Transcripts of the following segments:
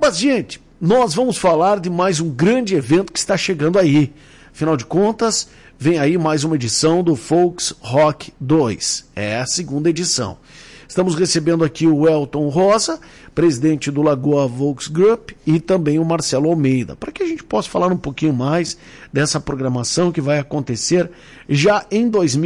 Mas, gente, nós vamos falar de mais um grande evento que está chegando aí. Afinal de contas, vem aí mais uma edição do Folks Rock 2. É a segunda edição. Estamos recebendo aqui o Elton Rosa, presidente do Lagoa Volks Group, e também o Marcelo Almeida, para que a gente possa falar um pouquinho mais dessa programação que vai acontecer já em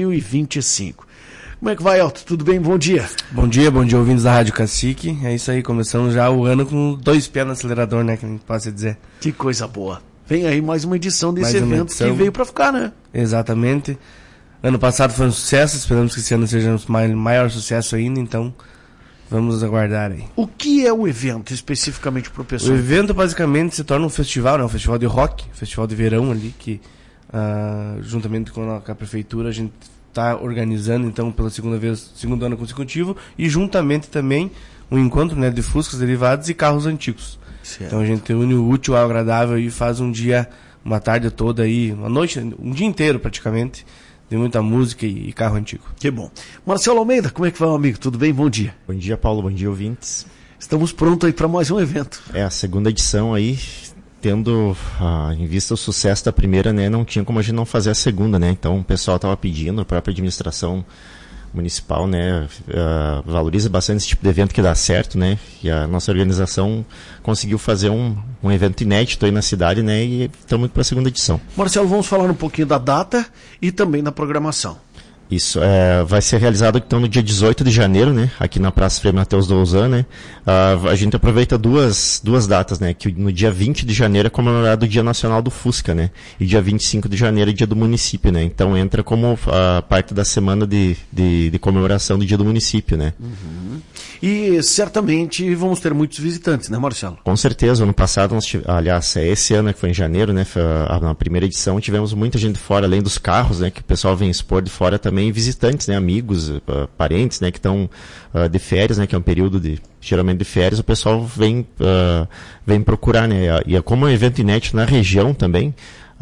2025. Como é que vai, Elton? Tudo bem? Bom dia. Bom dia, ouvintes da Rádio Cacique. É isso aí, começamos já o ano com 2 pés no acelerador, né, que a gente possa dizer. Que coisa boa. Vem aí mais uma edição desse evento que veio para ficar, né? Exatamente. Ano passado foi um sucesso, esperamos que esse ano seja um maior sucesso ainda, então vamos aguardar aí. O que é o evento, especificamente para o pessoal? O evento basicamente se torna um festival, né? Um festival de rock, um festival de verão ali, que juntamente com a prefeitura a gente está organizando, então, pela segundo ano consecutivo, e juntamente também um encontro, né, de fuscas derivados e carros antigos. Certo. Então a gente une o útil ao agradável e faz um dia, uma tarde toda aí, uma noite, um dia inteiro praticamente, de muita música e carro antigo. Que bom. Marcelo Almeida, como é que vai, meu amigo? Tudo bem? Bom dia. Bom dia, Paulo. Bom dia, ouvintes. Estamos prontos aí para mais um evento. É a segunda edição aí, tendo em vista o sucesso da primeira, né? Não tinha como a gente não fazer a segunda, né? Então o pessoal estava pedindo, a própria administração municipal, né, valoriza bastante esse tipo de evento que dá certo, né, e a nossa organização conseguiu fazer um evento inédito aí na cidade, né, e estamos para a segunda edição. Marcelo, vamos falar um pouquinho da data e também da programação. Isso, vai ser realizado então no dia 18 de janeiro, né, aqui na Praça Frei Mateus Douzan, né, a gente aproveita duas datas, né, que no dia 20 de janeiro é comemorado o Dia Nacional do Fusca, né, e dia 25 de janeiro é dia do município, né, então entra como parte da semana de comemoração do Dia do Município, né. Uhum. E certamente vamos ter muitos visitantes, né, Marcelo? Com certeza, ano passado, aliás, esse ano que foi em janeiro, né, na primeira edição, tivemos muita gente de fora, além dos carros, né, que o pessoal vem expor de fora também, visitantes, né, amigos, parentes, né, que estão de férias, né, que é um período geralmente de férias, o pessoal vem procurar, né, e como é um evento inédito na região também,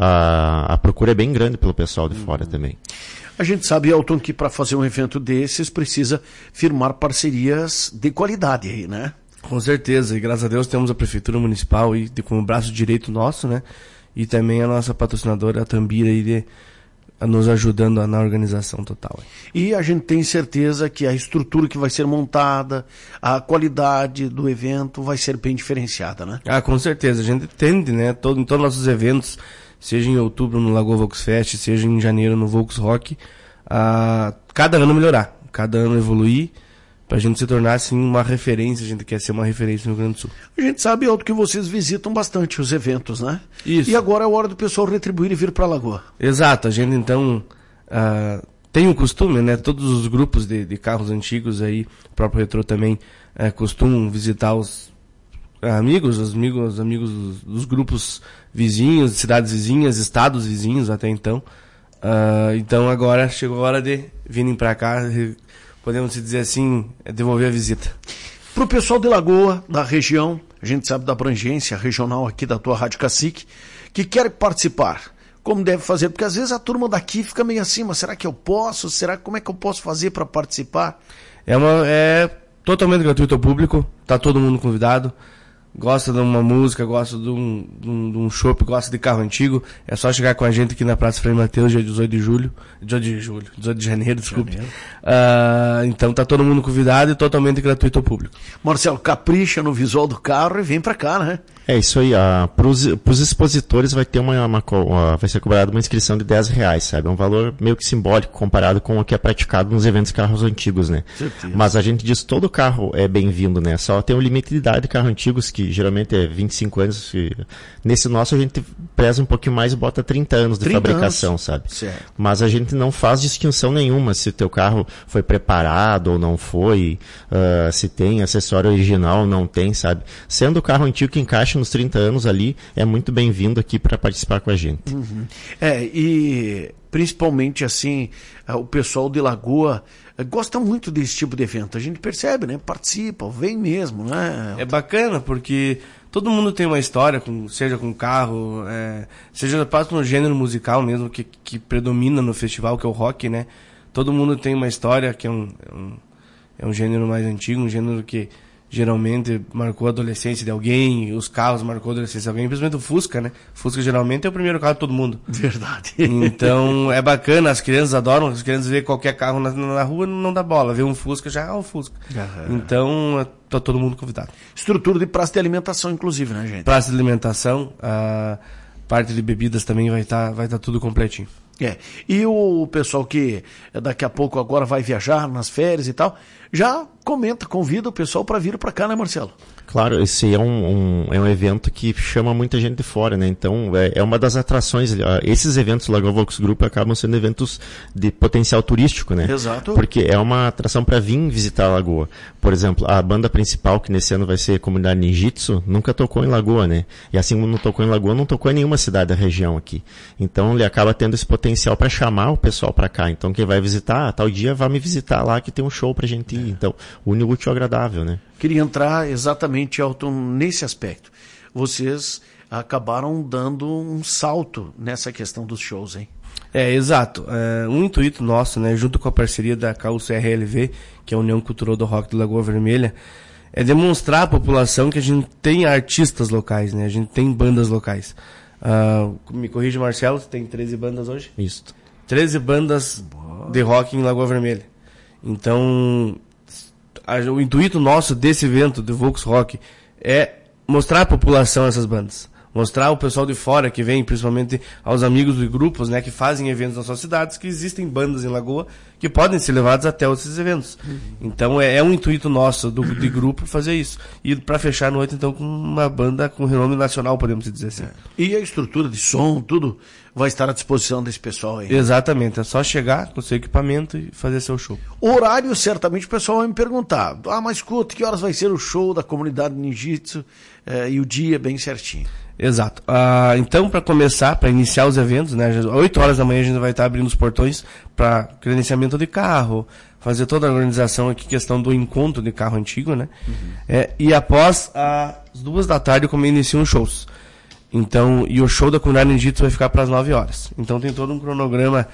a procura é bem grande pelo pessoal de fora também. A gente sabe, Elton, que para fazer um evento desses precisa firmar parcerias de qualidade aí, né? Com certeza, e graças a Deus temos a Prefeitura Municipal e com o braço direito nosso, né? E também a nossa patrocinadora, a Tambira, aí nos ajudando na organização total. E a gente tem certeza que a estrutura que vai ser montada, a qualidade do evento vai ser bem diferenciada, né? Com certeza, a gente tende, né, em todos os nossos eventos, seja em outubro no Lagoa Volks Fest, seja em janeiro no Volks Rock, cada ano melhorar, cada ano evoluir, pra gente se tornar, assim, uma referência. A gente quer ser uma referência no Rio Grande do Sul. A gente sabe, Elton, que vocês visitam bastante os eventos, né? Isso. E agora é a hora do pessoal retribuir e vir pra Lagoa. Exato, a gente então tem o costume, né? Todos os grupos de carros antigos aí, o próprio Retrô também costumam visitar os amigos dos grupos vizinhos, cidades vizinhas, estados vizinhos até então. Então agora chegou a hora de virem para cá, podemos dizer assim, devolver a visita. Para o pessoal de Lagoa, da região, a gente sabe da abrangência regional aqui da tua Rádio Cacique, que quer participar, como deve fazer? Porque às vezes a turma daqui fica meio assim, mas será que eu posso? Como é que eu posso fazer para participar? É totalmente gratuito ao público, tá todo mundo convidado. Gosta de uma música, gosta de um chopp, gosta de carro antigo, é só chegar com a gente aqui na Praça Frei Mateus, dia 18 de janeiro, desculpe. Então tá todo mundo convidado e totalmente gratuito ao público. Marcelo, capricha no visual do carro e vem pra cá, né? É isso aí, pros expositores vai ter vai ser cobrada uma inscrição de R$10, sabe? É um valor meio que simbólico comparado com o que é praticado nos eventos de carros antigos, né? Certeza. Mas a gente diz que todo carro é bem-vindo, né? Só tem um limite de idade de carro antigos, que geralmente é 25 anos. Nesse nosso a gente preza um pouquinho mais e bota 30 anos de fabricação, sabe? Certo. Mas a gente não faz distinção nenhuma se o teu carro foi preparado ou não foi, se tem acessório original ou não tem, sabe? Sendo o carro antigo que encaixa nos 30 anos ali, é muito bem-vindo aqui para participar com a gente. Uhum. E principalmente assim, o pessoal de Lagoa gosta muito desse tipo de evento. A gente percebe, né? Participa, vem mesmo, né? É bacana, porque todo mundo tem uma história, seja com carro, seja parte no gênero musical mesmo, que predomina no festival, que é o rock, né? Todo mundo tem uma história que é um gênero mais antigo, um gênero que geralmente marcou a adolescência de alguém, os carros marcou a adolescência de alguém, principalmente o Fusca, né? Fusca geralmente é o primeiro carro de todo mundo. Verdade. Então é bacana, as crianças adoram, as crianças veem qualquer carro na rua, não dá bola, vê um Fusca, já o Fusca. Então tá todo mundo convidado. Estrutura de praça de alimentação, inclusive, né, gente? Praça de alimentação, a parte de bebidas também vai tá tudo completinho. E o pessoal que daqui a pouco agora vai viajar nas férias e tal, já convida o pessoal para vir para cá, né, Marcelo? Claro, esse é um evento que chama muita gente de fora, né? Então, é uma das atrações. Esses eventos Lagoa Volks Group acabam sendo eventos de potencial turístico, né? Exato. Porque é uma atração para vir visitar a Lagoa. Por exemplo, a banda principal, que nesse ano vai ser a Comunidade Ninjitsu, nunca tocou em Lagoa, né? E assim como não tocou em Lagoa, não tocou em nenhuma cidade da região aqui. Então, ele acaba tendo esse potencial para chamar o pessoal para cá. Então, quem vai visitar, tal dia, vai me visitar lá que tem um show pra gente ir. Então, une o útil ao agradável, né? Queria entrar exatamente, Elton, nesse aspecto. Vocês acabaram dando um salto nessa questão dos shows, hein? Exato. Um intuito nosso, né, junto com a parceria da CUCRLV, que é a União Cultural do Rock de Lagoa Vermelha, é demonstrar à população que a gente tem artistas locais, né? A gente tem bandas locais. Me corrige, Marcelo, você tem 13 bandas hoje? Isso. 13 bandas de rock em Lagoa Vermelha. Então, o intuito nosso desse evento do Volks Rock é mostrar à população essas bandas. Mostrar ao pessoal de fora que vem, principalmente aos amigos de grupos, né, que fazem eventos nas suas cidades, que existem bandas em Lagoa que podem ser levadas até esses eventos. Então é um intuito nosso de grupo fazer isso. E para fechar a noite, então, com uma banda com renome nacional, podemos dizer assim. E a estrutura de som, tudo vai estar à disposição desse pessoal aí. Exatamente, é só chegar com seu equipamento e fazer seu show. Horário, certamente o pessoal vai me perguntar. mas escuta, que horas vai ser o show da comunidade Ninjitsu e o dia bem certinho? Exato. Então, para começar, para iniciar os eventos, né, às 8 horas da manhã a gente vai estar abrindo os portões para credenciamento de carro, fazer toda a organização aqui, questão do encontro de carro antigo, né? E após as 2 da tarde, como iniciam os shows. Então, e o show da comunidade Ninjitsu vai ficar para as 9 horas. Então tem todo um cronograma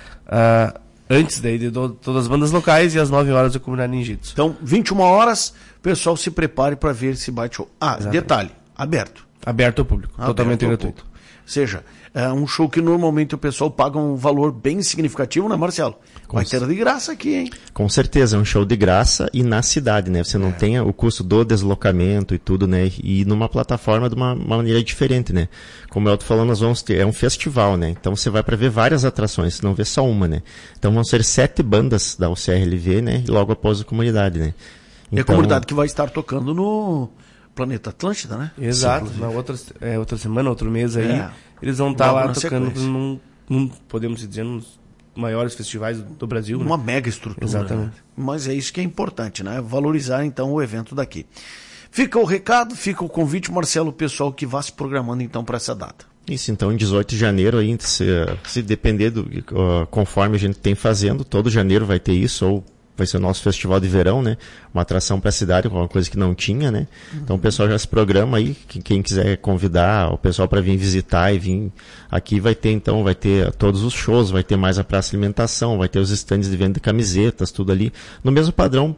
antes daí de todas as bandas locais e às 9 horas da comunidade Ninjitsu. Então, 21 horas, o pessoal se prepare para ver esse bate show. Detalhe, aberto. Aberto ao público, totalmente gratuito. Ou seja, é um show que normalmente o pessoal paga um valor bem significativo, né, Marcelo? Vai ter de graça aqui, hein? Com certeza, é um show de graça e na cidade, né? Você não tem o custo do deslocamento e tudo, né? E numa plataforma de uma maneira diferente, né? Como eu tô falando, nós vamos ter, é um festival, né? Então você vai para ver várias atrações, não vê só uma, né? Então vão ser 7 bandas da UCRLV, né? E logo após a comunidade, né? Então, e a comunidade que vai estar tocando no Planeta Atlântida, né? Exato. Na outra semana, outro mês aí, eles vão estar lá tocando num, podemos dizer, nos maiores festivais do Brasil. Uma mega estrutura. Exatamente. Né? Mas é isso que é importante, né? Valorizar, então, o evento daqui. Fica o recado, fica o convite, Marcelo, o pessoal que vá se programando, então, para essa data. Isso, então, em 18 de janeiro, aí, se depender conforme a gente tem fazendo, todo janeiro vai ter isso, ou vai ser o nosso festival de verão, né? Uma atração para a cidade, uma coisa que não tinha, né? Então o pessoal já se programa aí, quem quiser convidar o pessoal para vir visitar e vir aqui vai ter todos os shows, vai ter mais a praça de alimentação, vai ter os estandes de venda de camisetas, tudo ali, no mesmo padrão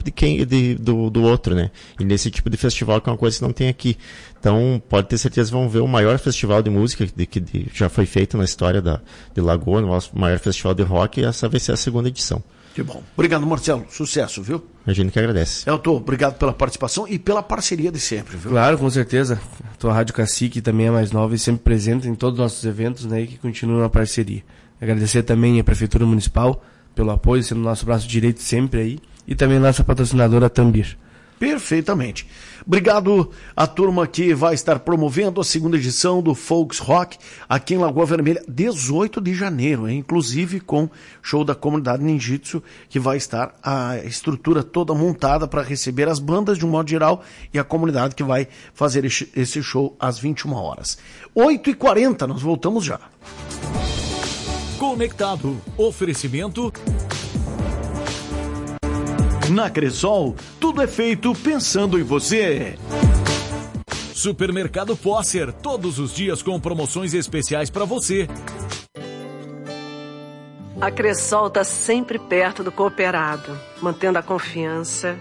do outro, né? E nesse tipo de festival que é uma coisa que não tem aqui. Então, pode ter certeza que vão ver o maior festival de música que já foi feito na história de Lagoa, o nosso maior festival de rock, e essa vai ser a 2ª edição. Que bom. Obrigado, Marcelo. Sucesso, viu? A gente que agradece. Elton, obrigado pela participação e pela parceria de sempre, viu? Claro, com certeza. Tua Rádio Cacique também é mais nova e sempre presente em todos os nossos eventos, né, e que continua na parceria. Agradecer também à Prefeitura Municipal pelo apoio, sendo nosso braço direito sempre aí, e também a nossa patrocinadora Tambir. Perfeitamente. Obrigado à turma que vai estar promovendo a 2ª edição do Volks Rock aqui em Lagoa Vermelha, 18 de janeiro, inclusive com show da comunidade Ninjitsu, que vai estar a estrutura toda montada para receber as bandas de um modo geral e a comunidade que vai fazer esse show às 21 horas. 8h40, nós voltamos já. Conectado. Oferecimento... Na Cressol, tudo é feito pensando em você. Supermercado Posser, todos os dias com promoções especiais para você. A Cressol está sempre perto do cooperado, mantendo a confiança